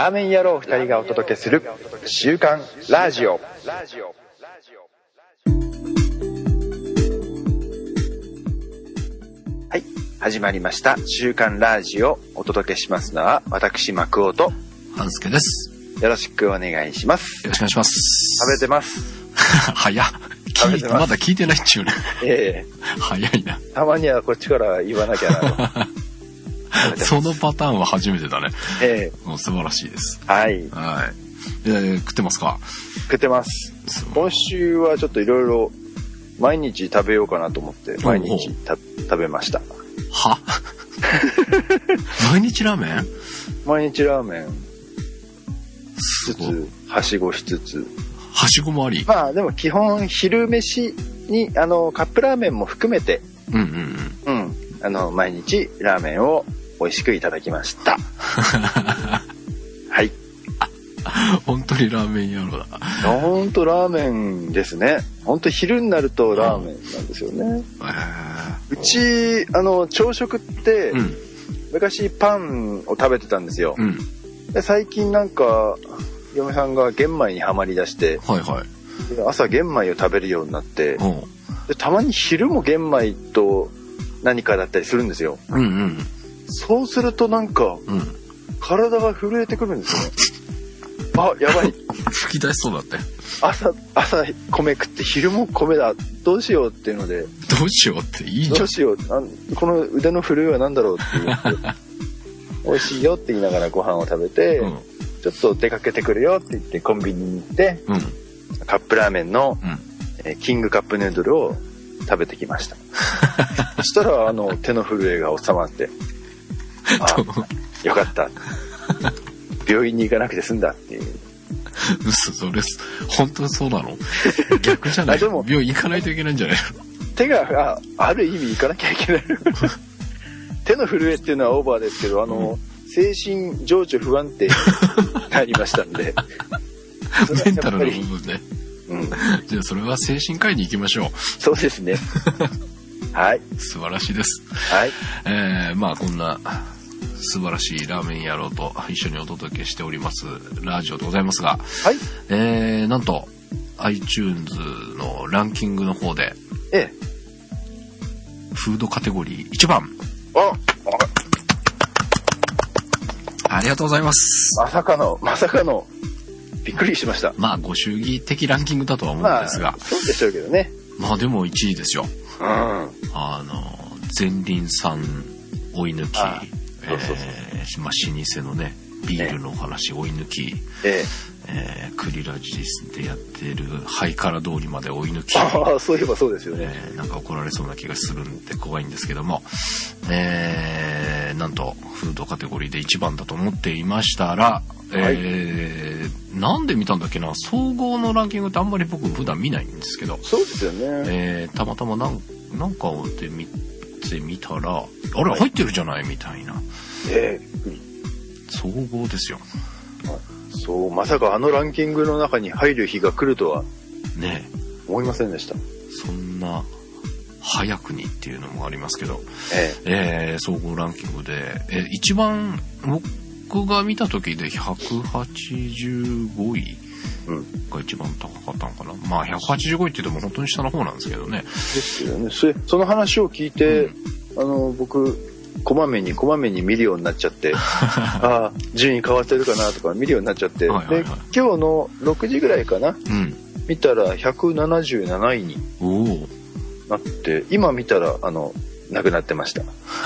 ラーメン野郎2人がお届けする週刊ラジオ。はい、始まりました週刊ラジオ。お届けしますのは私マクオと半助です。 よろしくお願いします。 よろしくお願いします。 食べてます。 早っ。まだ聞いてないっちゅうね。早いな。 たまにはこっちから言わなきゃなと。 そのパターンは初めてだね。もう素晴らしいです。 はい。 はい。食ってますか？ 食ってます。今週はちょっといろいろ毎日食べようかなと思って毎日食べました。 は？毎日ラーメン？ 毎日ラーメンつつはしごしつつ。 はしごもあり。 まあでも基本昼飯にカップラーメンも含めて、毎日ラーメンを美味しくいただきました。はい。 本当にラーメン野郎だ。 本当ラーメンですね。本当昼になるとラーメンなんですよね。うち朝食って、昔パンを食べてたんですよ。で最近なんか嫁さんが玄米にはまりだして、朝玄米を食べるようになって、でたまに昼も玄米と何かだったりするんですよ。そうするとなんか、体が震えてくるんですよね。あ、やばい。 吹き出しそうだって。 朝米食って昼も米だ。どうしようっていうので。 どうしようっていいじゃん。 どうしよう。この腕の震えは何だろうって言って。美味しいよって言いながらご飯を食べて、ちょっと出かけてくるよって言ってコンビニに行って、カップラーメンの、キングカップヌードルを食べてきました。そしたら手の震えが収まって、よかった。病院に行かなくて済んだっていう。 嘘、それ本当にそうなの？逆じゃない？でも病院行かないといけないんじゃないの？ 手がある意味行かなきゃいけない。手の震えっていうのはオーバーですけど、精神情緒不安定になりましたんで。 メンタルの部分ね。じゃあそれは精神科医に行きましょう。 そうですね。はい。 素晴らしいです。 はい。 まあこんな素晴らしいラーメン野郎と一緒にお届けしておりますラジオでございますが、なんと iTunes のランキングの方で、フードカテゴリー1番。ありがとうございます。 まさかのびっくりしました。 まあご祝儀的ランキングだとは思うんですが、 そうでしょうけどね。まあでも1位ですよ。前輪さん追い抜き、まあ老舗のねビールのお話追い抜き、クリラジでやってるハイカラ通りまで追い抜き。 そういえばそうですよね。 なんか怒られそうな気がするんで怖いんですけども、なんとフードカテゴリーで1番だと思っていましたら、なんで見たんだっけな。総合のランキングってあんまり僕普段見ないんですけど、 そうですよね。 たまたまなんかで見たらあれ入ってるじゃないみたいな。総合ですよ。 そう、まさかランキングの中に入る日が来るとはね思いませんでした。 そんな早くにっていうのもありますけど、総合ランキングで、一番僕が見た時で185位が一番高かったのかな。まあ185位って言っても本当に下の方なんですけどね。 ですよね。その話を聞いて、僕こまめに見るようになっちゃって順位変わってるかなとか見るようになっちゃって、で今日の6時ぐらいかな、見たら177位になって、今見たらなくなってました。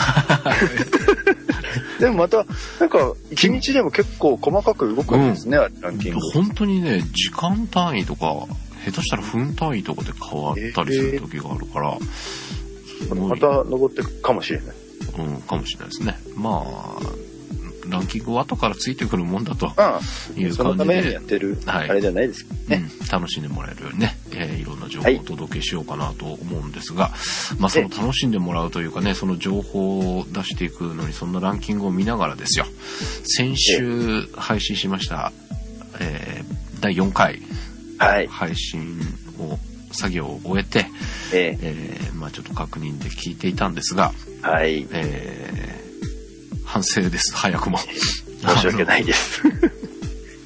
でもまたなんか1日でも結構細かく動くんですね、ランキング。 本当にね、時間単位とか下手したら分単位とかで変わったりする時があるから、 また登っていくかもしれない。 かもしれないですね。まあランキングは後からついてくるもんだという感じで、 そのためにやってるあれじゃないですけどね。 楽しんでもらえるようにね、いろんな情報をお届けしようかなと思うんですが、まあその楽しんでもらうというかね、その情報を出していくのにそんなランキングを見ながらですよ。先週配信しました、第4回配信を作業を終えて、まあちょっと確認で聞いていたんですが、反省です。早くも申し訳ないです。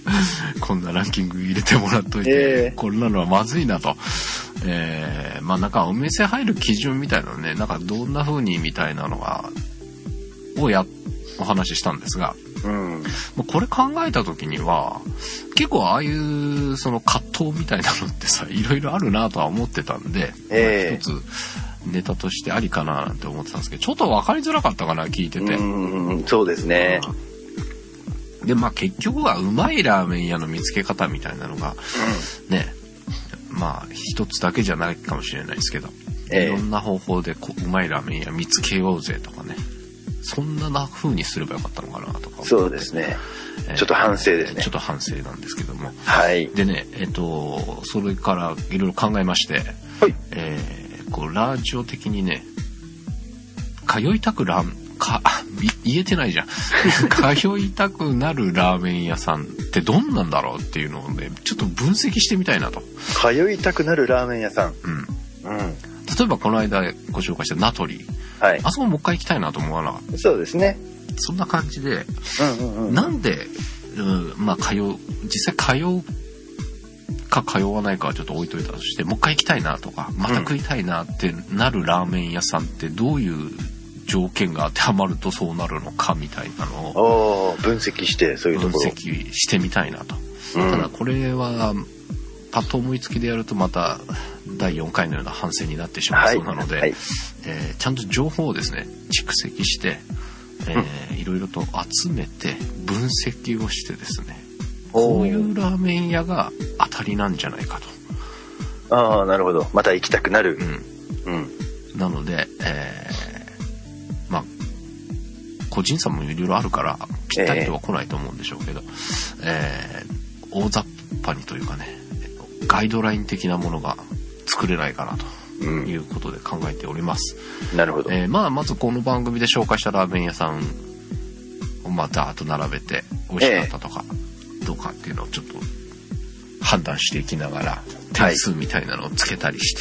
こんなランキング入れてもらっといて、こんなのはまずいなと。まあなんかお店入る基準みたいなのね、なんかどんな風にみたいなのが、お話ししたんですが、これ考えた時には、結構ああいうその葛藤みたいなのってさ、いろいろあるなとは思ってたんで、一つネタとしてありかななんて思ってたんですけど、ちょっと分かりづらかったかな、聞いてて。 そうですね。 で、まあ結局はうまいラーメン屋の見つけ方みたいなのが、ね、まあ一つだけじゃないかもしれないですけど、いろんな方法でうまいラーメン屋見つけようぜとかね、そんな風にすればよかったのかなとか。 そうですね。ちょっと反省ですね。 ちょっと反省なんですけども。 はい。 でね、それからいろいろ考えまして、はい。こうラジオ的にね、通いたく言えてないじゃん。通いたくなるラーメン屋さんってどんなんだろうっていうのをね、ちょっと分析してみたいなと。 通いたくなるラーメン屋さん。 例えばこの間ご紹介したナトリ。はい。あそこもう一回行きたいなと思わなかった。 そうですね。 そんな感じで、なんで、まあ実際通うか通わないかはちょっと置いといたとして、もう一回行きたいなとか、また食いたいなってなるラーメン屋さんってどういう条件が当てはまるとそうなるのかみたいなのを分析して、そういうところ分析してみたいなと。ただこれはパッと思いつきでやるとまた第4回のような反省になってしまいそうなので、ちゃんと情報をですね蓄積して、いろいろと集めて分析をしてですね、こういうラーメン屋が当たりなんじゃないかと。ああ、なるほど。また行きたくなる。 なので、まあ個人差もいろいろあるからぴったりとは来ないと思うんでしょうけど、大雑把にというかね、ガイドライン的なものが作れないかなということで考えております。 なるほど。 まずこの番組で紹介したラーメン屋さんをまたと並べて美味しかったとかどうかっていうのをちょっと判断していきながら点数みたいなのをつけたりして、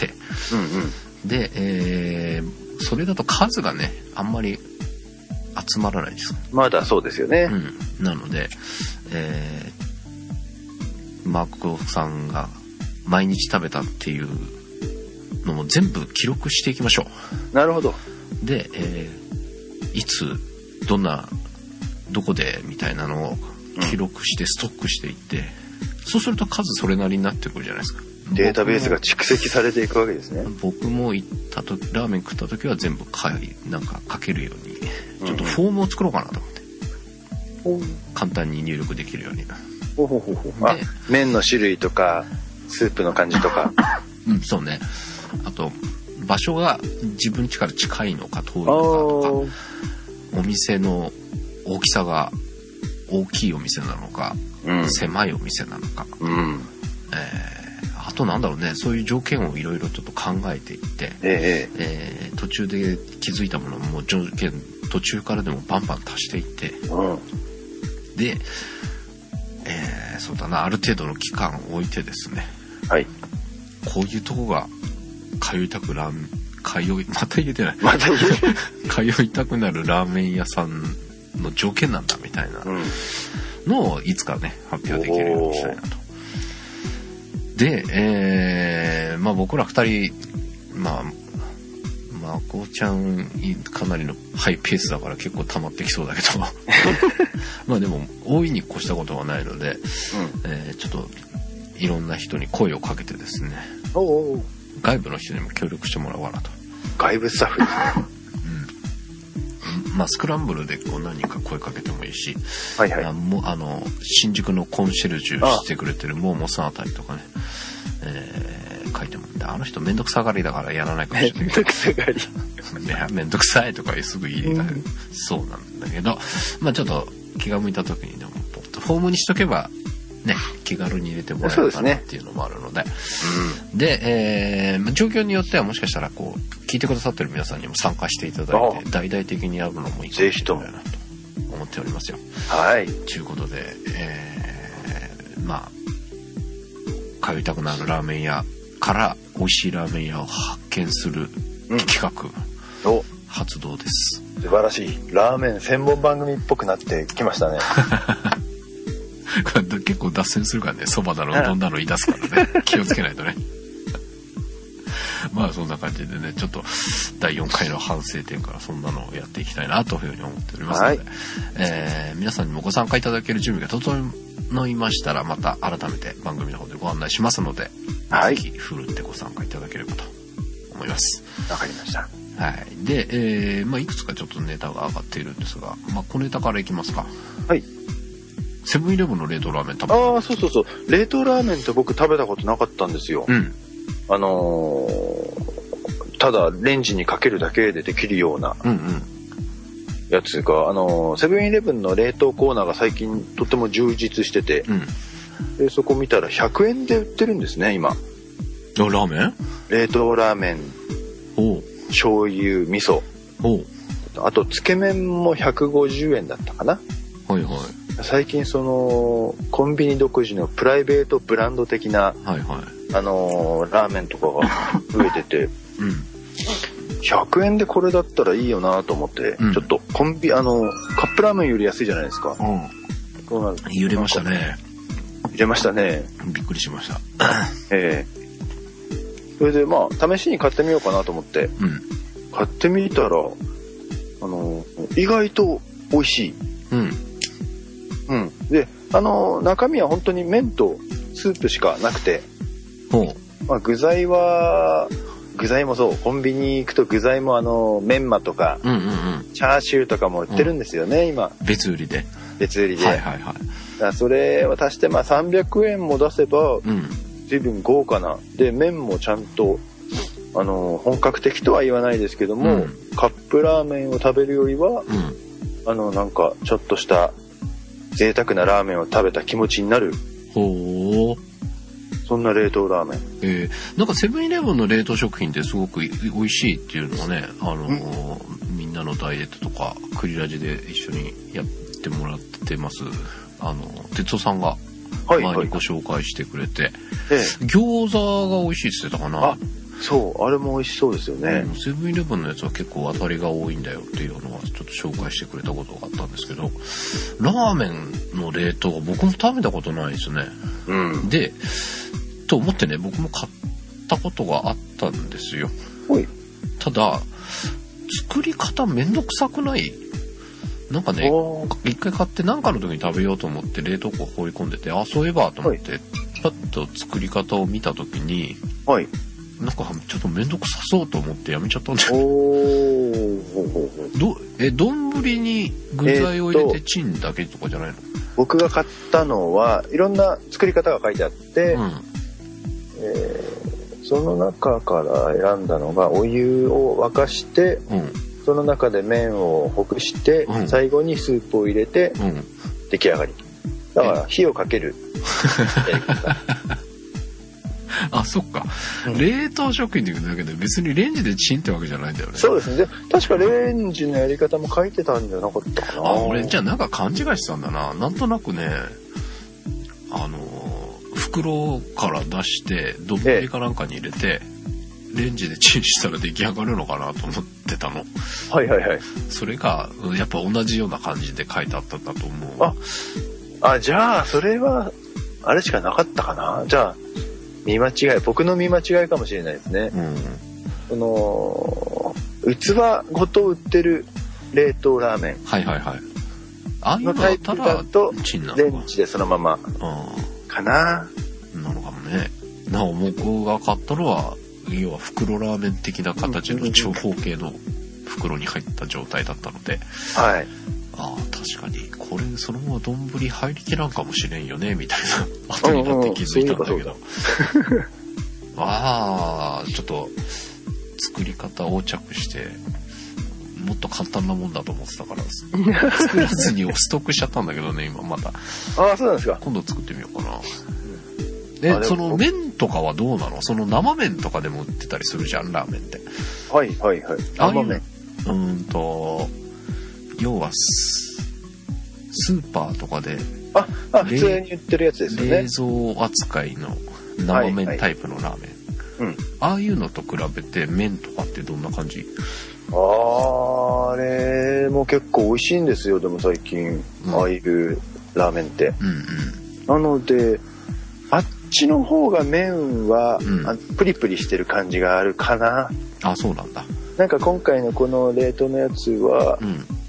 で、それだと数がねあんまり集まらないです。 まだそうですよね。 なので、マークさんが毎日食べたっていうのも全部記録していきましょう。なるほど。 で、いつどこでみたいなのを記録してストックしていって、そうすると数それなりになってくるじゃないですか。 データベースが蓄積されていくわけですね。 僕もラーメン食った時は全部なんか書けるようにちょっとフォームを作ろうかなと思って、簡単に入力できるように。 麺の種類とかスープの感じとかそうね。あと場所が自分家から近いのか遠いのかとか、お店の大きさが大きいお店なのか、狭いお店なのか、あとなんだろうね、そういう条件をいろいろちょっと考えていって、途中で気づいたものも条件途中からでもバンバン足していって、で、そうだな、ある程度の期間を置いてですね、こういうとこが通いたくまた言えてない通いたくなるラーメン屋さんの条件なんだみたいなのをいつかね発表できるようにしたいなと。で、僕ら2人まこちゃんかなりのハイペースだから結構溜まってきそうだけどでも大いに越したことはないので、ちょっといろんな人に声をかけてですね、外部の人にも協力してもらおうかなと。 外部スタッフですね。 スクランブルで何人か声かけてもいいし、新宿のコンシェルジュしてくれてるモーモさんあたりとかね、書いてもらって、あの人めんどくさがりだからやらないかもしれない。 めんどくさがりめんどくさいとかすぐ言いたい、そうなんだけど、ちょっと気が向いた時にでもフォームにしとけばね、気軽に入れてもらえるかなっていうのもあるので、で、状況によってはもしかしたら聞いてくださってる皆さんにも参加していただいて大々的にやるのもいいかもしれないなと思っておりますよ。 はい。 ということで、通いたくなるラーメン屋から美味しいラーメン屋を発見する企画、発動です。 素晴らしい。ラーメン専門番組っぽくなってきましたね。 結構脱線するからね、そばだのうどんだの言い出すからね、気をつけないとね。まあそんな感じでね、ちょっと第4回の反省点からそんなのをやっていきたいなというふうに思っておりますので、皆さんにもご参加いただける準備が整いましたら、また改めて番組の方でご案内しますので、ぜひふるってご参加いただければと思います。 わかりました。 はい。で、いくつかちょっとネタが上がっているんですが、小ネタからいきますか。 はい。 セブンイレブンの冷凍ラーメン食べた。 ああ、そうそうそう。冷凍ラーメンって僕食べたことなかったんですよ。うん。ただレンジにかけるだけでできるようなやつが、セブンイレブンの冷凍コーナーが最近とても充実してて、でそこ見たら100円で売ってるんですね、今。 ラーメン？ 冷凍ラーメン、醤油、味噌、あとつけ麺も150円だったかな。 はいはい。 最近そのコンビニ独自のプライベートブランド的な、ラーメンとかが増えてて、100円でこれだったらいいよなと思って、ちょっとカップラーメンより安いじゃないですか。 揺れましたね。 揺れましたね。 びっくりしました。 それで試しに買ってみようかなと思って、買ってみたら意外と美味しい。で中身は本当に麺とスープしかなくて、具材もそう、コンビニ行くと具材もメンマとか、チャーシューとかも売ってるんですよね、今。別売りで。だからそれを足して300円も出せば、随分豪華な。で、麺もちゃんと、本格的とは言わないですけども、カップラーメンを食べるよりは、なんかちょっとした贅沢なラーメンを食べた気持ちになる。そんな冷凍ラーメン。 なんかセブンイレブンの冷凍食品ってすごく美味しいっていうのはね、みんなのダイエットとかクリラジで一緒にやってもらってます。哲夫さんが前にご紹介してくれて、餃子が美味しいって言ってたかな。 そう、あれも美味しそうですよね。 セブンイレブンのやつは結構当たりが多いんだよっていうのはちょっと紹介してくれたことがあったんですけど、ラーメンの冷凍は僕も食べたことないですね。で、と思ってね、僕も買ったことがあったんですよ。ただ、作り方めんどくさくない？なんかね、一回買って何かの時に食べようと思って冷凍庫を放り込んでて、そういえばと思って、パッと作り方を見た時に、なんかちょっとめんどくさそうと思ってやめちゃったんだよね。丼に具材を入れてチンだけとかじゃないの？ 僕が買ったのはいろんな作り方が書いてあって、その中から選んだのがお湯を沸かして、その中で麺をほぐして、最後にスープを入れて、出来上がり。だから火をかけるやり方。 そっか。冷凍食品って言うだけで別にレンジでチンってわけじゃないんだよね。 そうですね。確かレンジのやり方も書いてたんじゃなかったかな。 俺じゃあなんか勘違いしてたんだな。なんとなくね、袋から出して丼かなんかに入れて、レンジでチンしたら出来上がるのかなと思ってたの。それがやっぱ同じような感じで書いてあったんだと思う。じゃあそれはあれしかなかったかな。じゃあ僕の見間違いかもしれないですね。器ごと売ってる冷凍ラーメンのタイプだとレンジでそのままかな。 なのかもね。僕が買ったのは要は袋ラーメン的な形の長方形の袋に入った状態だったので、確かにこれそのまま丼入りきらんかもしれんよねみたいな後になって気づいたんだけど、ちょっと作り方横着してもっと簡単なもんだと思ってたから作らずにストックしちゃったんだけどね、今また。 そうなんですか。 今度作ってみようかな。その麺とかはどうなの？その生麺とかでも売ってたりするじゃん、ラーメンって。生麺。要はスーパーとかで普通に売ってるやつですよね。 冷蔵扱いの生麺タイプのラーメン、ああいうのと比べて麺とかってどんな感じ？ あれも結構美味しいんですよ。でも最近、ああいうラーメンって、 なのであっちの方が麺は、プリプリしてる感じがあるかな。 あ、そうなんだ。 なんか今回のこの冷凍のやつは、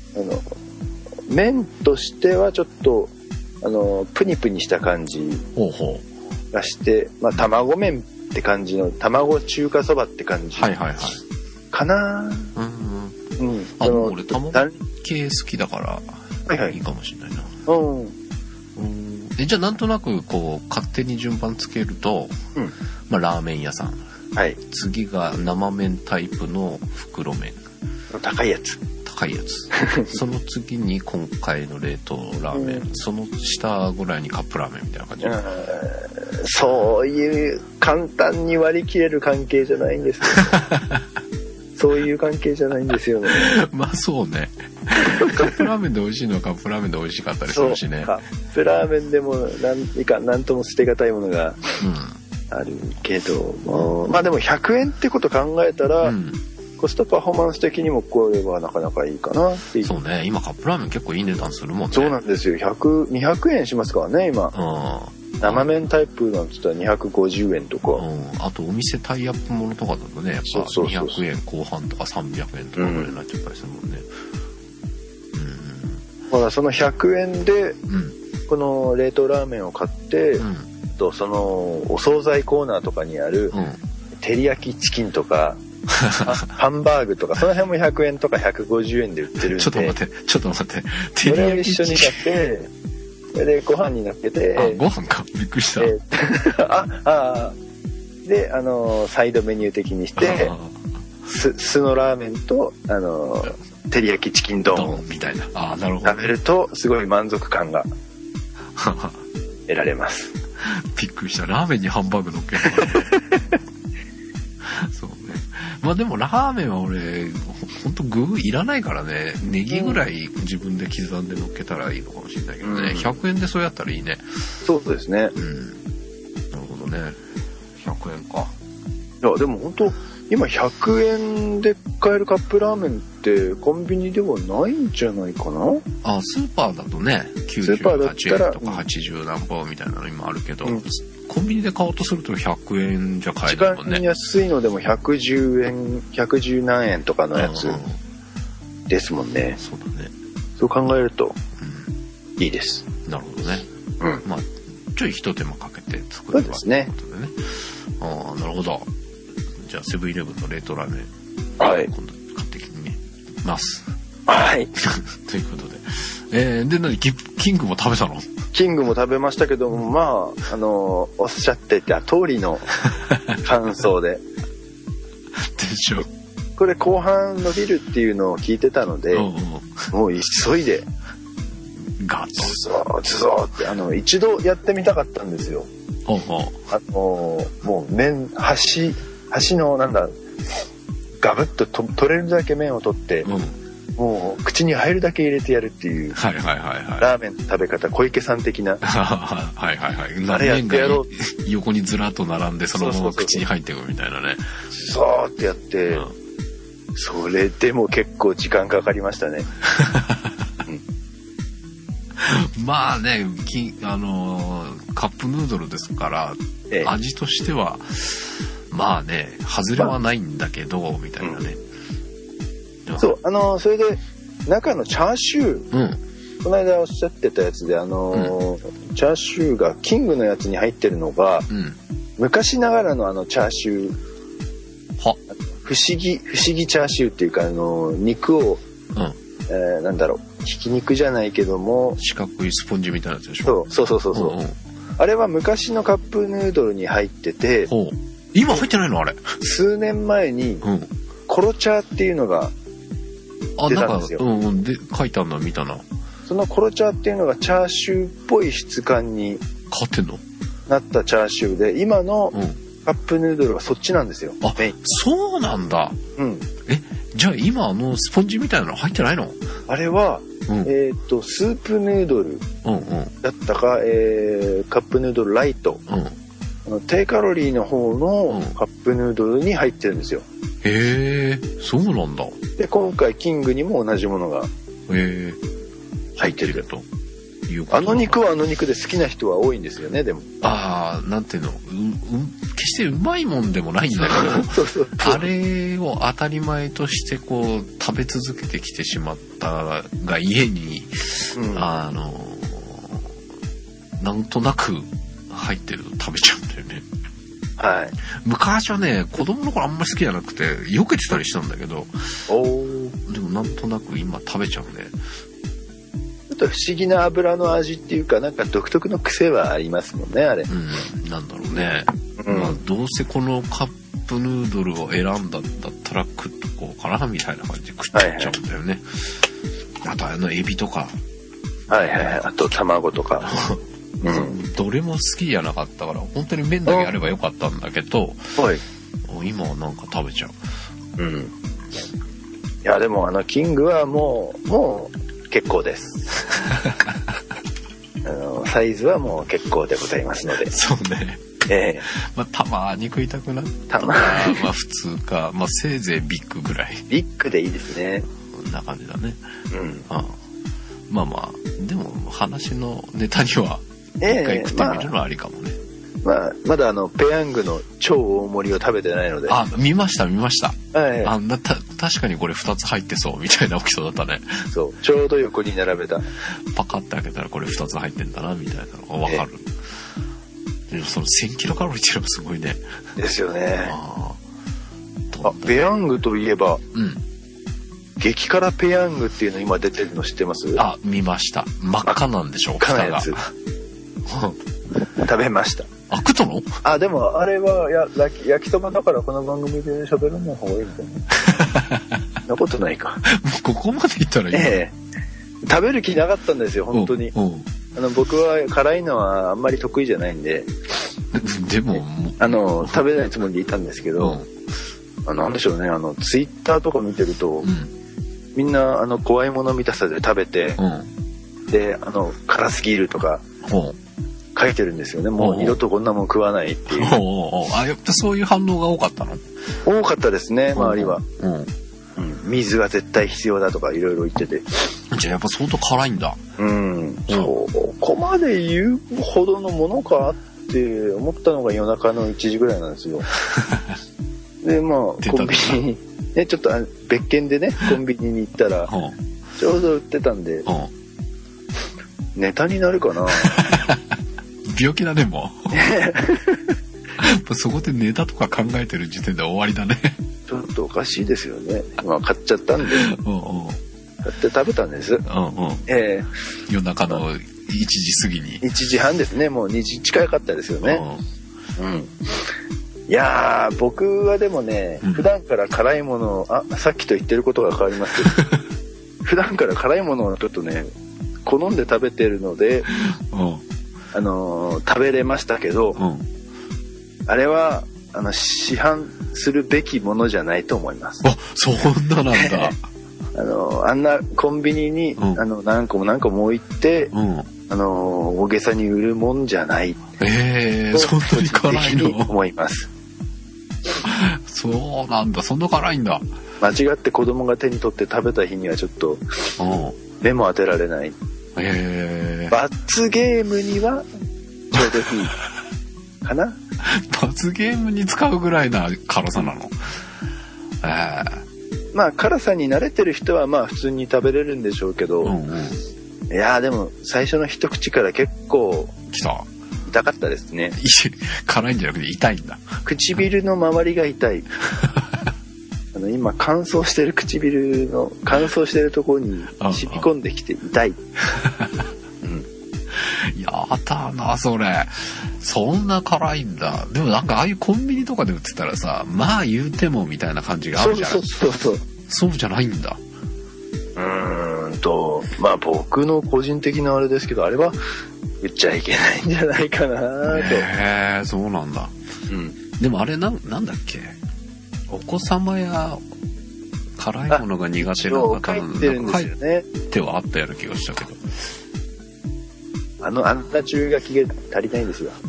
麺としてはちょっとプニプニした感じがして、まあ卵麺って感じの卵中華そばって感じかな。 俺卵系好きだからいいかもしれないな。じゃあなんとなくこう勝手に順番つけると、まあラーメン屋さん、次が生麺タイプの袋麺、 高いやつその次に今回の冷凍ラーメン、その下ぐらいにカップラーメンみたいな感じ。 そういう簡単に割り切れる関係じゃないんですよそういう関係じゃないんですよねまあそうねカップラーメンで美味しいのはカップラーメンで美味しかったりするしね。 カップラーメンでもなんとも捨てがたいものがあるけども、まあでも100円ってこと考えたら、コストパフォーマンス的にもこれはなかなかいいかなっていう。 そうね、今カップラーメン結構いい値段するもんね。 そうなんですよ。200円しますからね今。生麺タイプなんて言ったら250円とか、 あとお店タイアップものとかだとね、やっぱ200円後半とか300円とかぐらいになっちゃったりするもんね。 ほらその100円でこの冷凍ラーメンを買って、そのお惣菜コーナーとかにある照り焼きチキンとかハンバーグとかその辺も100円とか150円で売ってるんで、 ちょっと待ってそれを一緒に買ってそれでご飯に乗っけて、 ご飯か、びっくりした。 でサイドメニュー的にして酢のラーメンと照り焼きチキン丼みたいな。なるほど。 食べるとすごい満足感が得られますびっくりした。ラーメンにハンバーグ乗っけるそうね。まあでもラーメンは俺ほんと具いらないからね、ネギぐらい自分で刻んで乗っけたらいいのかもしれないけどね、100円でそうやったらいいね。 そうですね。なるほどね。100円か。 いやでも本当今100円で買えるカップラーメンってコンビニではないんじゃないかな。 スーパーだとね98円とか80何本みたいなの今あるけど、コンビニで買おうとすると100円じゃ買えないもんね。 一番安いのでも110円110何円とかのやつですもんね。 そうだね。そう考えるといいです。 なるほどね。まあちょい一手間かけて作るわけですね。なるほど。じゃあセブンイレブンの冷凍ラーメン、今度買ってきます。 ということで、で何キングも食べたの？ キングも食べましたけども、まあおっしゃっていた通りの感想で。 でしょ。 これ後半伸びるっていうのを聞いてたので、もう急いでガッとズゾーって一度やってみたかったんですよ。もう麺端のガブッと取れるだけ麺を取って、もう口に入るだけ入れてやるっていう、ラーメンの食べ方小池さん的なあれやってやろう。横にずらっと並んでそのまま口に入っていくみたいなね。 そうってやって、それでも結構時間かかりましたね。 まあね、カップヌードルですから、味としてはまあね、外れはないんだけど、みたいなね。 そう、それで中のチャーシュー、この間おっしゃってたやつで、チャーシューがキングのやつに入ってるのが、昔ながらのチャーシュー、不思議チャーシューっていうか、肉を、ひき肉じゃないけども四角いスポンジみたいなやつでしょ。 そう、あれは昔のカップヌードルに入ってて、 今入ってないのあれ。 数年前にコロチャーっていうのが出たんですよ。 で書いてあるの見たな。 そのコロチャーっていうのがチャーシューっぽい質感になったチャーシューで、今のカップヌードルはそっちなんですよ。 そうなんだ。じゃあ今スポンジみたいなの入ってないの？ あれは、スープヌードルだったか、カップヌードルライト、低カロリーの方のカップヌードルに入ってるんですよ。 へえ、そうなんだ。 で今回キングにも同じものが入ってると。 いうこと。 あの肉はあの肉で好きな人は多いんですよね、でも。 なんていうの、決してうまいもんでもないんだけど、そうあれを当たり前としてこう食べ続けてきてしまったが家に、なんとなく入ってると食べちゃうんだよね。 はい。 昔はね、子供の頃あんまり好きじゃなくて避けてたりしたんだけど、でもなんとなく今食べちゃうね。 ちょっと不思議な油の味っていうか、なんか独特の癖はありますもんね、あれ。 なんだろうね。どうせこのカップヌードルを選んだんだったら食っとこうかなみたいな感じで食っちゃうんだよね。あとエビとか。 あと卵とか。 どれも好きじゃなかったから本当に麺だけあればよかったんだけど、今はなんか食べちゃう。 いやでもキングはもう結構です。サイズはもう結構でございますので。 そうね。たまに食いたくなったら普通か、せいぜいビッグぐらい。 ビッグでいいですね。 こんな感じだね。でも話のネタには一回食ってみるのはありかもね。 まだペヤングの超大盛りを食べてないので。 見ました。確かにこれ2つ入ってそうみたいな大きさだったね。 そう、ちょうど横に並べた。 パカって開けたらこれ2つ入ってんだなみたいなのがわかる。でもその1000キロカロリーっていうのもすごいね。 ですよね。ペヤングといえば、激辛ペヤングっていうの今出てるの知ってます？ 見ました。真っ赤なんでしょう。 真っ赤なやつ。食べました。 食ったの？ でもあれは焼きそばだからこの番組で喋らない方がいいみたいな。そんなことないか。 ここまで言ったらいい。 食べる気なかったんですよ本当に。僕は辛いのはあんまり得意じゃないんで。 でも食べないつもりでいたんですけど、なんでしょうね、ツイッターとか見てると、みんな怖いもの見たさで食べて、で辛すぎるとか書いてるんですよね。もう二度とこんなもん食わないっていう。 やっぱそういう反応が多かったの？ 多かったですね、周りは。水が絶対必要だとかいろいろ言ってて。 じゃあやっぱ相当辛いんだ。 そこまで言うほどのものかって思ったのが夜中の1時ぐらいなんですよ。でコンビニにね、ちょっと別件でねコンビニに行ったらちょうど売ってたんで、ネタになるかな。 病気だねもう。そこでネタとか考えてる時点で終わりだね。 ちょっとおかしいですよね。買っちゃったんで買って食べたんです。 夜中の1時過ぎに。 1時半ですね。もう2時近かったですよね。いやー、僕はでもね、普段から辛いものをさっきと言ってることが変わりますけど普段から辛いものをちょっとね好んで食べてるので、食べれましたけど、あれは市販するべきものじゃないと思います。 そんななんだ。 あんなコンビニに、何個も置いて、大げさに売るもんじゃない。 そんなに辛いの？ 思います。 そうなんだ。そんな辛いんだ。 間違って子供が手に取って食べた日にはちょっと目も当てられない。罰ゲームにはちょうどいいかな。 罰ゲームに使うぐらいな辛さなの？ 辛さに慣れてる人は普通に食べれるんでしょうけど、いやでも最初の一口から結構痛かったですね。 辛いんじゃなくて痛いんだ。 唇の周りが痛い。今乾燥してる唇の乾燥してるところに染み込んできて痛い。 やだなそれ。そんな辛いんだ。でもなんかああいうコンビニとかで売ってたらさ、言うてもみたいな感じがあるじゃん。そうじゃないんだ。 僕の個人的なあれですけど、あれは言っちゃいけないんじゃないかなと。 そうなんだ。でもあれなんだっけ、お子様や辛いものが苦手な方書いてるんですよね。 手はあったような気がしたけど、 あんな注意書きが足りないんですよ。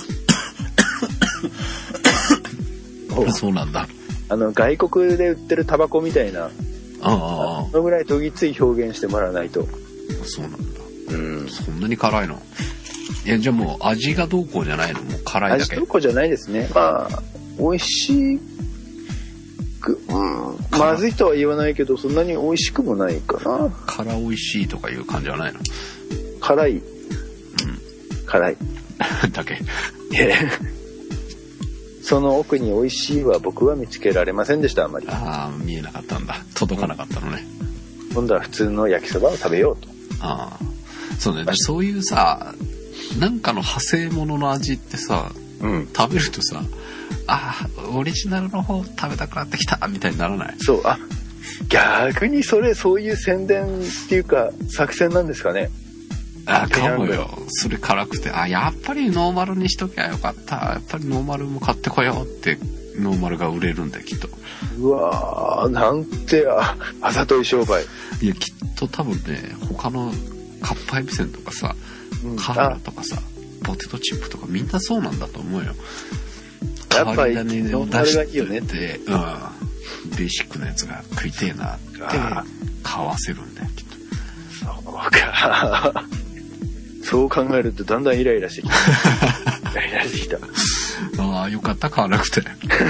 そうなんだ。 外国で売ってるタバコみたいな、そのぐらい研ぎつい表現してもらわないと。 そうなんだ。 そんなに辛いの？いや、じゃあもう味がどうこうじゃないの？もう辛いだけ。 味どうこうじゃないですね。まあ美味しく、まずいとは言わないけど、そんなに美味しくもないかな。 辛美味しいとかいう感じはないの？ 辛い。辛い。 だけ。 その奥に美味しいは僕は見つけられませんでした、あまり。 ああ、見えなかったんだ。届かなかったのね。 今度は普通の焼きそばを食べようと。 ああ、そうね。そういうさ、なんかの派生物の味ってさ、食べるとさ、オリジナルの方食べたくなってきたみたいにならない？ そう、逆にそういう宣伝っていうか作戦なんですかね。 かもよ。それ辛くて、やっぱりノーマルにしときゃよかった。やっぱりノーマルも買ってこようってノーマルが売れるんだよ、きっと。 うわー、なんてあざとい商売。 いや、きっと多分ね、他のカップアイビセンとかさ、カーラとかさ、ポテトチップとかみんなそうなんだと思うよ。 やっぱりノーマルがいいよねって、ベーシックなやつが食いてえなって買わせるんだよ、きっと。 そうか。そう考えるとだんだんイライラしてきた。イライラしてきた。 よかった、買わなくて。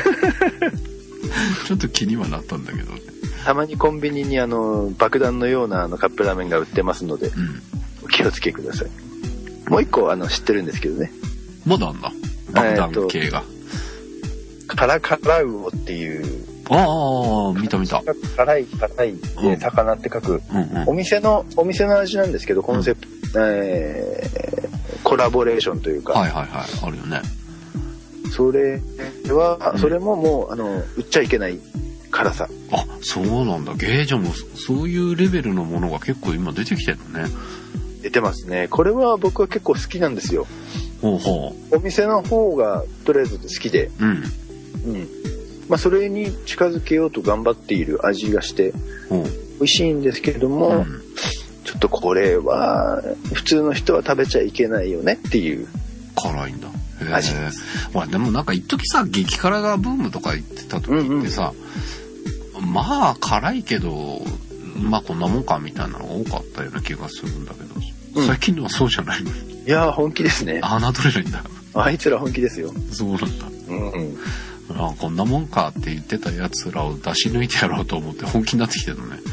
ちょっと気にはなったんだけどね。 たまにコンビニに爆弾のようなカップラーメンが売ってますので、お気をつけください。もう一個知ってるんですけどね。 まだあんだ。爆弾系が。 カラカラウオっていう。 見た。 辛いで魚って書く、お店の味なんですけど、コンセプト、コラボレーションというか。 はい、あるよね。 それももう売っちゃいけない辛さ。 そうなんだ。じゃあもうそういうレベルのものが結構今出てきてるのね。 出てますね。これは僕は結構好きなんですよ。お店の方がとりあえず好きで。まあそれに近づけようと頑張っている味がして美味しいんですけれども、ちょっとこれは普通の人は食べちゃいけないよねっていう辛いんだ味です。 でもなんか一時さ、激辛がブームとか言ってた時ってさ、まあ辛いけどまあこんなもんかみたいなのが多かったような気がするんだけど、最近のはそうじゃないの？いや本気ですね。 侮れないんだ。 あいつら本気ですよ。そうなんだ。こんなもんかって言ってたやつらを出し抜いてやろうと思って本気になってきてるのね。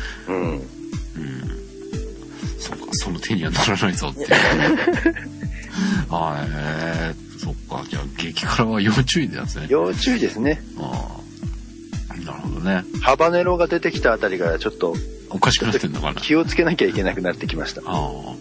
そうか、その手にはならないぞって。そっか、じゃあ激辛は要注意のやつね。 要注意ですね。 なるほどね。 ハバネロが出てきたあたりからちょっとおかしくなってんのかな。 気をつけなきゃいけなくなってきました。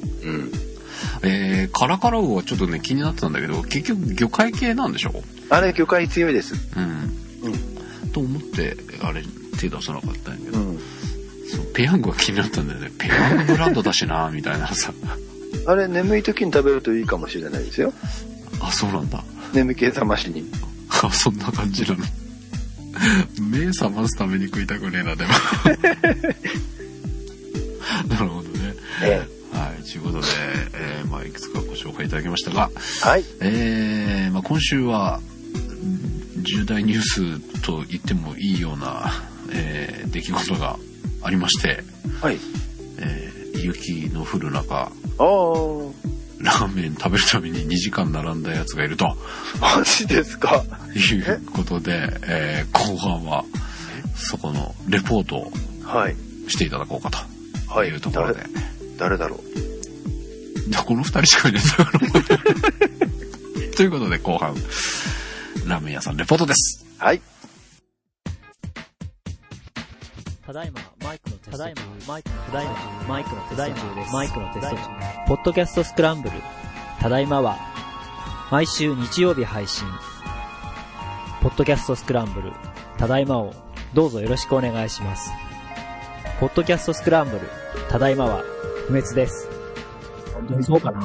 カラカラウオはちょっとね気になってたんだけど、結局魚介系なんでしょ？ あれ魚介強いです。 と思ってあれ手出さなかったんやけど、ペヤングが気になったんだよね。ペヤングブランドだしなみたいなさ。あれ眠い時に食べるといいかもしれないですよ。そうなんだ。眠気覚ましに。そんな感じなの。目覚ますために食いたくねえなでも。なるほどね。はい、ということで、いくつかご紹介いただきましたが、今週は重大ニュースと言ってもいいような、出来事がありまして、雪の降る中、ラーメン食べるために2時間並んだやつがいると。マジですか？いうことで、後半はそこのレポートをしていただこうかというところで。誰だろう？この2人しかいないんだからということで後半ラーメン屋さんレポートです。はい。 ただいまマイクのテスト中です。ポッドキャストスクランブルただいまは毎週日曜日配信。ポッドキャストスクランブルただいまをどうぞよろしくお願いします。ポッドキャストスクランブルただいまは不滅です。本当にそうかな？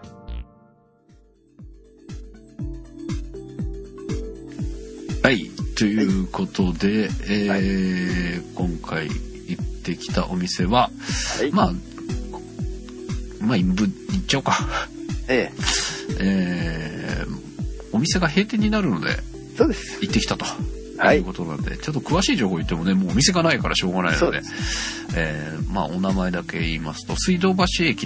はい、ということで、今回行ってきたお店は、まあ行っちゃおうか。お店が閉店になるので、そうです。行ってきたと。いうことなんで、ちょっと詳しい情報言ってもね、もうお店がないからしょうがないので、お名前だけ言いますと、水道橋駅の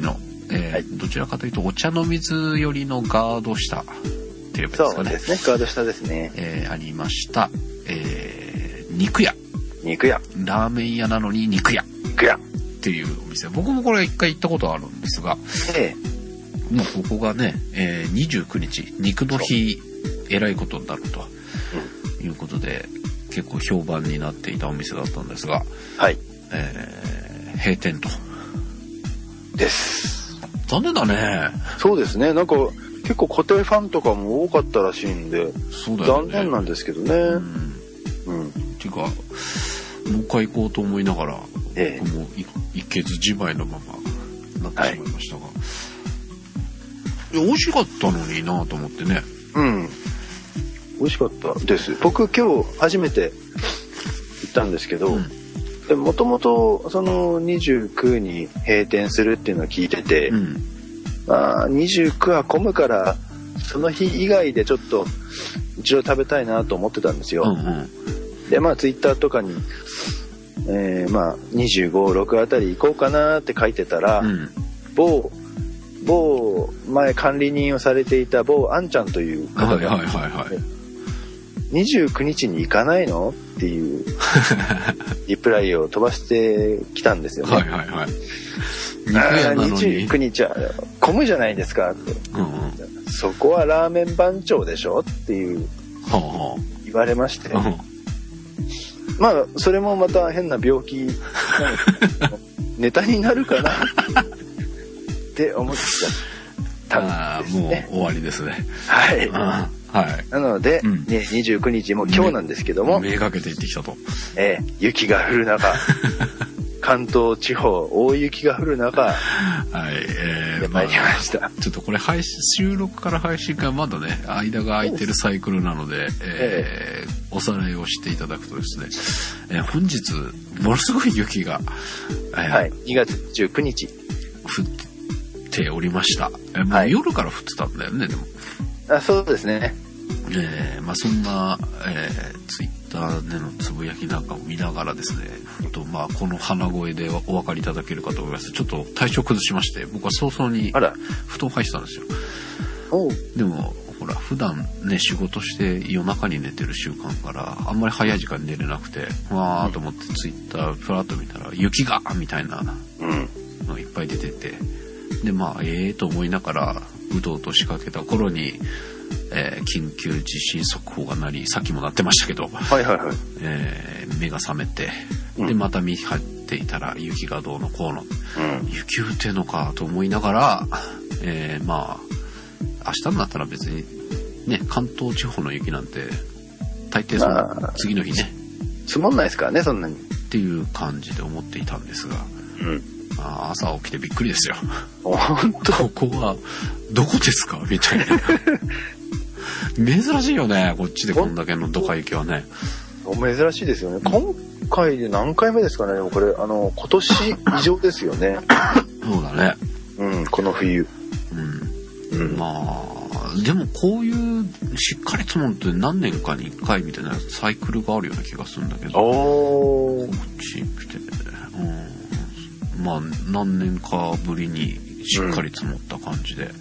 どちらかというとお茶の水寄りのガード下っていうかですかね。 そうですね、ガード下ですね。 ありました、肉屋ラーメン屋なのに肉屋っていうお店、僕もこれ一回行ったことあるんですが、もうここがね、29日肉の日えらいことになるということで、結構評判になっていたお店だったんですが、 はい、 閉店とです。 残念だね。 そうですね、なんか結構固定ファンとかも多かったらしいんで、 そうだよね、 残念なんですけどね。 っていうかもう一回行こうと思いながら、僕も行けずじまいのままなってしまいましたが、美味しかったのになと思ってね。 美味しかったです。僕今日初めて行ったんですけど、もともとその29に閉店するっていうのを聞いてて、まあ29は混むからその日以外でちょっと一度食べたいなと思ってたんですよ。でまあツイッターとかに、まあ25、6あたり行こうかなって書いてたら、某前管理人をされていた某あんちゃんという方が、29日に行かないのっていうリプライを飛ばしてきたんですよね。29日は混むじゃないですかって、そこはラーメン番長でしょっていう言われまして、まあそれもまた変な病気ネタになるかなって思っちゃったんですね。 もう終わりですね。 なので、29日も今日なんですけども、 めがけて行ってきたと。 雪が降る中関東地方大雪が降る中、参りました。 ちょっとこれ収録から配信からまだね間が空いてるサイクルなので、おさらいをしていただくとですね、本日ものすごい雪が、 2月19日降っておりました。もう夜から降ってたんだよね。でもそうですね。 まあそんな、ツイッターでのつぶやきなんかを見ながらですね、まあこの鼻声でお分かりいただけるかと思います。ちょっと体調崩しまして、僕は早々に布団入ってたんですよ。でもほら普段ね仕事して夜中に寝てる習慣からあんまり早い時間に寝れなくて、わーと思ってツイッターふらっと見たら雪がみたいなのがいっぱい出てて、でまあと思いながらうとうと仕掛けた頃に、緊急地震速報が鳴り、さっきも鳴ってましたけど、目が覚めて、でまた見張っていたら雪がどうのこうの、雪降ってんのかと思いながら、まあ明日になったら別にね関東地方の雪なんて大抵その次の日ね積もんないですからねそんなにっていう感じで思っていたんですが、朝起きてびっくりですよ。 本当ここはどこですかみたいな。珍しいよねこっちでこんだけのドカ雪はね。 珍しいですよね。今回で何回目ですかね。でもこれ今年以上ですよね。 そうだね。 この冬。 まあでもこういうしっかり積もるって何年かに1回みたいなサイクルがあるような気がするんだけど。こっち来て、まあ何年かぶりにしっかり積もった感じで、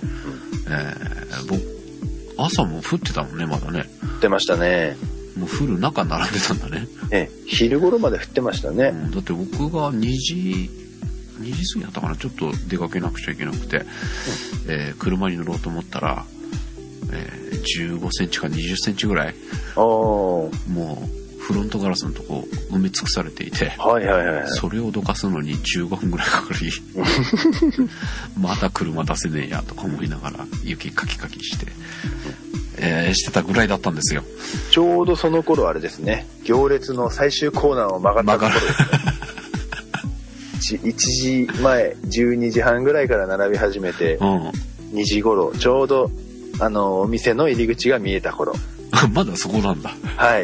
朝も降ってたもんねまだね。 降ってましたね。 もう降る中並んでたんだね。 昼頃まで降ってましたね。 だって僕が2時過ぎだったかな、ちょっと出かけなくちゃいけなくて、車に乗ろうと思ったら、15センチか20センチぐらいもうフロントガラスのとこ埋め尽くされていて、それをどかすのに15分ぐらいかかりまた車出せねえやとか思いながら雪カキカキして、してたぐらいだったんですよ。 ちょうどその頃あれですね、行列の最終コーナーを曲がったところですね。1時前12時半ぐらいから並び始めて、2時頃ちょうどお店の入り口が見えた頃まだそこなんだ。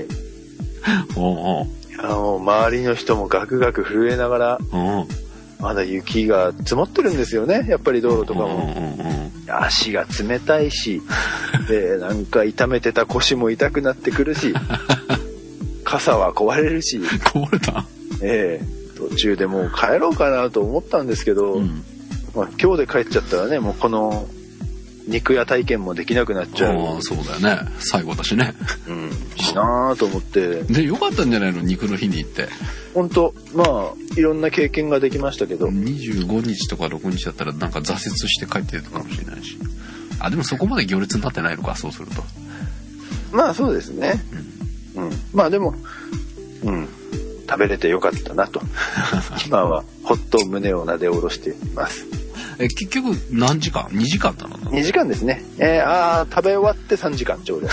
周りの人もガクガク震えながら、まだ雪が積もってるんですよね。やっぱり道路とかも、足が冷たいしでなんか痛めてた腰も痛くなってくるし傘は壊れるし。 壊れた？ 途中でもう帰ろうかなと思ったんですけど、 まあ、今日で帰っちゃったらね、もうこの肉屋体験もできなくなっちゃう。 ああ、そうだよね。最後だしね。 うん。しなぁと思って。 で、よかったんじゃないの、肉の日に行って。 本当まあ、いろんな経験ができましたけど。 25日とか6日だったらなんか挫折して帰ってるかもしれないし。あ、でもそこまで行列になってないのか、そうすると。 まあそうですね。うん。まあでも、うん。食べれてよかったなと。今はほっと胸をなで下ろしています。 結局何時間 ?2 時間なの ?2 時間ですね。食べ終わって3時間ちょうど。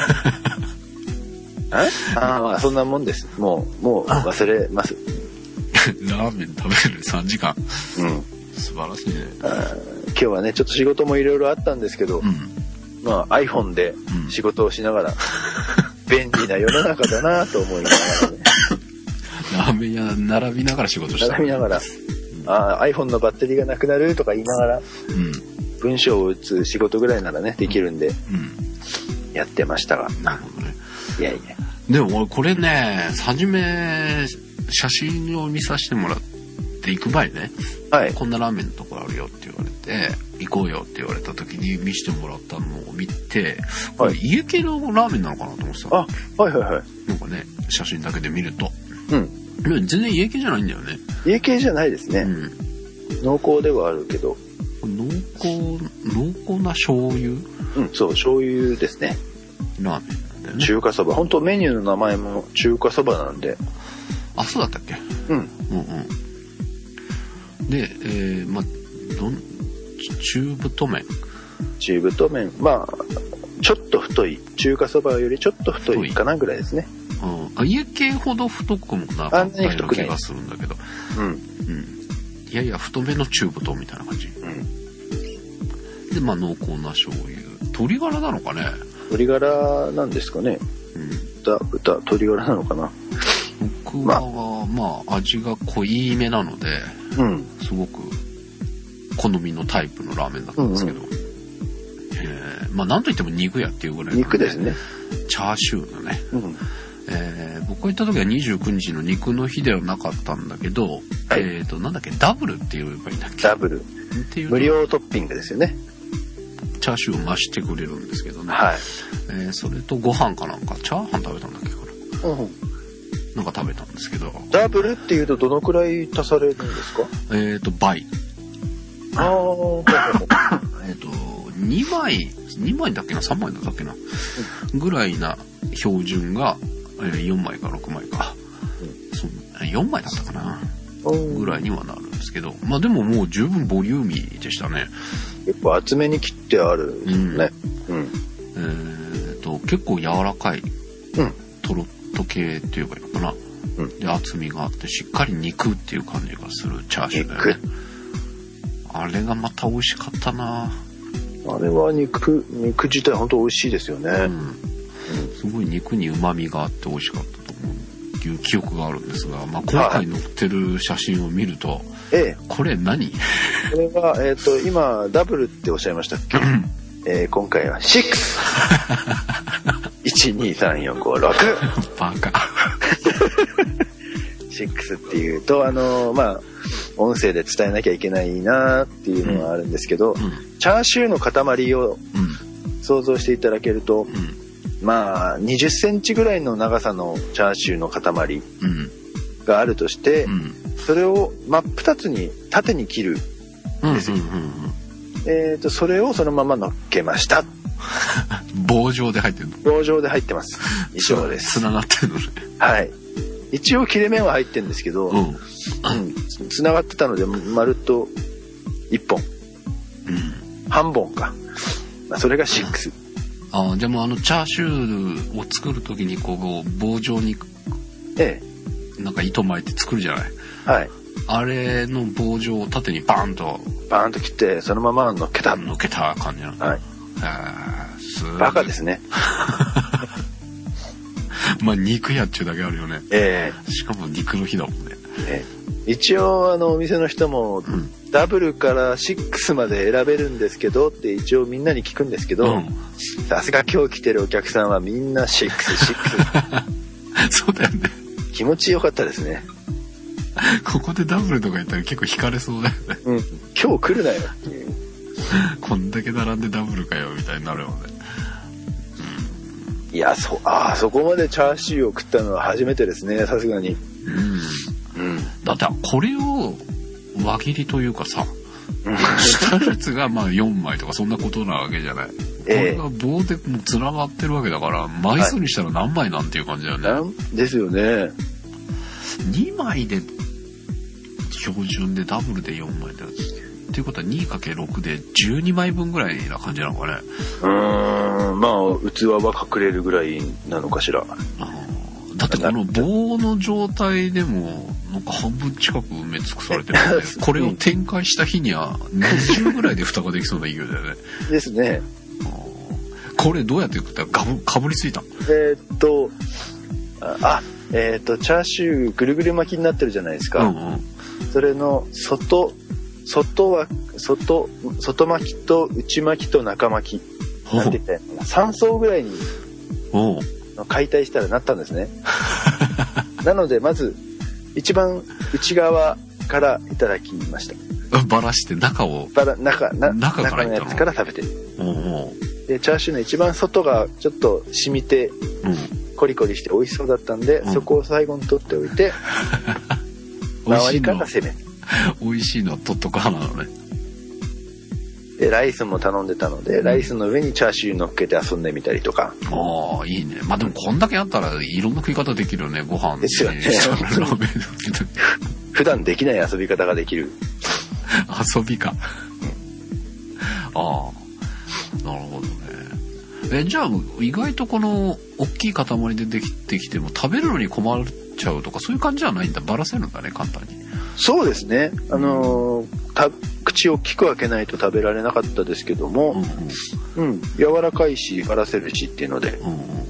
まあそんなもんです。もう忘れます。 ラーメン食べる3時間。 うん。 素晴らしいね。 今日はね、ちょっと仕事もいろいろあったんですけど、まあ iPhone で仕事をしながら、便利な世の中だなと思いながらね。 ラーメン屋並びながら仕事した。 並びながら。iPhone のバッテリーがなくなるとか言いながら、文章を打つ仕事ぐらいならねできるんで、やってましたが。 なるほどね。 いやいや。 でも俺これね、初め写真を見させてもらって行く前ね、はい、こんなラーメンのとこあるよって言われて、行こうよって言われた時に見せてもらったのを見て、これ家系のラーメンなのかなと思ってた。 はいはいはい。 なんかね、写真だけで見ると。全然家系じゃないんだよね。 家系じゃないですね。濃厚ではあるけど。 濃厚な醤油？ そう、醤油ですね。 ラーメンなんだよね。 中華そば。本当メニューの名前も中華そばなんで。 あ、そうだったっけ？で、中太麺。 中太麺。まあ、ちょっと太い。中華そばよりちょっと太いかなぐらいですね。 家系ほど太くもなかったような気がするんだけど。いやいや、太めの中太みたいな感じ。で、まあ濃厚な醤油。鶏ガラなのかね？ 鶏ガラなんですかね。豚、鶏ガラなのかな。 僕は、まあ味が濃いめなので、すごく好みのタイプのラーメンだったんですけど、まあなんといっても肉屋っていうぐらいの、 肉ですね。 チャーシューのね。僕が行った時は29日の肉の日ではなかったんだけど、なんだっけ、ダブルって言えばいいんだっけ？ ダブル。っていう無料トッピングですよね。 チャーシューを増してくれるんですけどね。それとご飯かなんか、チャーハン食べたんだっけかな。なんか食べたんですけど。 ダブルっていうとどのくらい足されるんですか？ 倍。2枚だっけな、3枚だっけな、ぐらいな標準が、4枚か6枚か、4枚だったかなぐらいにはなるんですけど、まあでももう十分ボリューミーでしたね。 結構厚めに切ってあるんですね。 結構柔らかい、トロッと系っていうかいいのかな、で厚みがあってしっかり肉っていう感じがするチャーシューだよね。あれがまた美味しかったな。 あれは肉自体本当美味しいですよね。 すごい肉に旨味があって美味しかったと思ういう記憶があるんですが、まあ、今回載ってる写真を見ると、これ何？これは、今ダブルっておっしゃいましたっけ？今回は6。1234566。 バカ。 6っていうとまあ音声で伝えなきゃいけないなっていうのはあるんですけど、チャーシューの塊を想像していただけると、まあ20センチぐらいの長さのチャーシューの塊があるとして、それを真っ二つに縦に切るんですよ。それをそのまま乗っけました。 棒状で入ってるの？ 棒状で入ってます。以上です。 繋がってるのね。 はい。一応切れ目は入ってるんですけど、繋がってたので丸っと1本、半本か、まあ、それが6。 でもチャーシューを作る時にこう棒状になんか糸巻いて作るじゃない。はい。あれの棒状を縦にバーンと切ってそのまま乗っけた感じなの。はい。 バカですね。 まあ肉屋っちゅうだけあるよね。しかも肉の日だもんね。 一応お店の人も、ダブルから6まで選べるんですけどって一応みんなに聞くんですけど、さすが今日来てるお客さんはみんな6。 そうだよね。 気持ちよかったですね。 ここでダブルとか言ったら結構惹かれそうだよね。 今日来るなよっていう。 こんだけ並んでダブルかよみたいになるよね。 いや、そこまでチャーシューを食ったのは初めてですね、さすがに。 だってこれを輪切りというかさ、下のやつがまあ4枚とかそんなことなわけじゃない。これが棒でもう繋がってるわけだから、枚数にしたら何枚なんていう感じだよね。 ですよね。 2枚で標準でダブルで4枚だっていうことは 2×6 で12枚分ぐらいな感じなのかね。 まあ器は隠れるぐらいなのかしら。 だってこの棒の状態でもなんか半分近く埋め尽くされてるんでこれを展開した日には20ぐらいで蓋ができそうな勢いだよね。 ですね。 これどうやって食ったらかぶりついたの？ チャーシューぐるぐる巻きになってるじゃないですか。それの外巻きと内巻きと中巻きなんて言ったらいいのかな、3層ぐらいに解体したらなったんですね。なのでまず一番内側からいただきました。 バラして中のやつから食べて。 でチャーシューの一番外がちょっと染みて、コリコリして美味しそうだったんで、そこを最後に取っておいて周りから攻める。 美味しいのは取っとかなのね。 でライスも頼んでたので、ライスの上にチャーシュー乗っけて遊んでみたりとか。 いいね。まあでもこんだけあったらいろんな食い方できるよね。ご飯ですよね。普段できない遊び方ができる。 遊びか。なるほどね。じゃあ意外とこの大きい塊でできてきても食べるのに困っちゃうとかそういう感じじゃないんだ。バラせるんだね、簡単に。そうですね。 口を大きく開けないと食べられなかったですけども、柔らかいしバラせるしっていうので、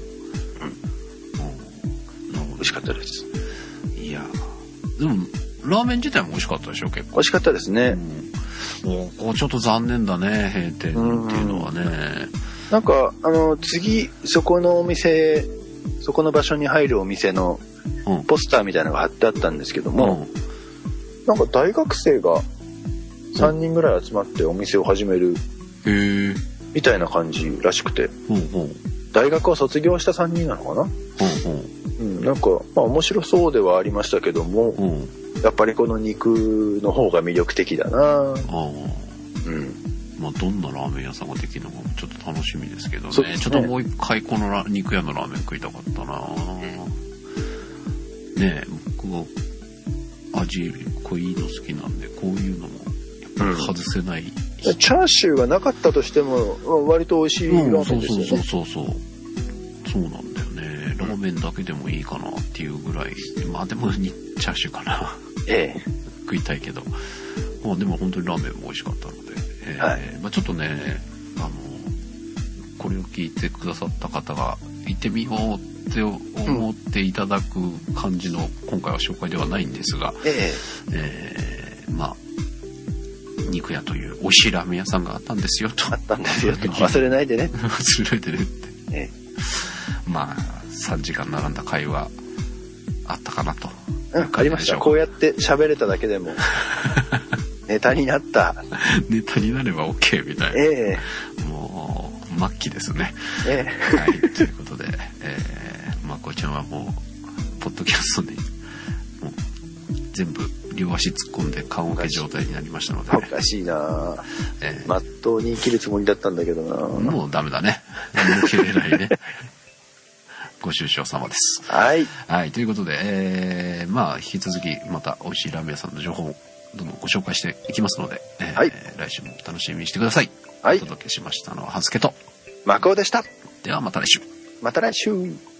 美味しかったです。 いやでもラーメン自体も美味しかったでしょ。結構美味しかったですね。 こうちょっと残念だね、閉店っていうのはね。 なんか次そこの場所に入るお店のポスターみたいなのが貼ってあったんですけども、なんか大学生が3人ぐらい集まってお店を始めるみたいな感じらしくて、大学を卒業した3人なのかな。なんかまあ面白そうではありましたけども、やっぱりこの肉の方が魅力的だな。まあどんなラーメン屋さんができるのかもちょっと楽しみですけどね。ちょっともう一回この肉屋のラーメン食いたかったな。ねえ、僕味濃いの好きなんでこういうのもやっぱり外せない、チャーシューがなかったとしても割と美味しいラーメンですよね。 そうなんだよね。ラーメンだけでもいいかなっていうぐらい。まあでもチャーシューかな。食いたいけど、まあでも本当にラーメンも美味しかったので、まあちょっとね、これを聞いてくださった方が行ってみようって思っていただく感じの今回は紹介ではないんですが、まあ肉屋という美味しいラーメン屋さんがあったんですよと。 忘れないでね。 忘れないでねって。まあ3時間並んだ会話あったかなと。 ありました。こうやって喋れただけでもネタになった。 ネタになれば OK みたいな。もう末期ですね。はい、ということで、まあこちらはもうポッドキャストでもう全部両足突っ込んで棺桶状態になりましたので、 おかしいな。まっとうに生きるつもりだったんだけどな。 もうダメだね。抜けれないね。ご愁傷様です。はい。はい。ということで、まあ、引き続き、また美味しいラーメン屋さんの情報をどんどんご紹介していきますので、来週も楽しみにしてください。お届けしましたのは、はずけと、 まこうでした。 では、また来週。 また来週。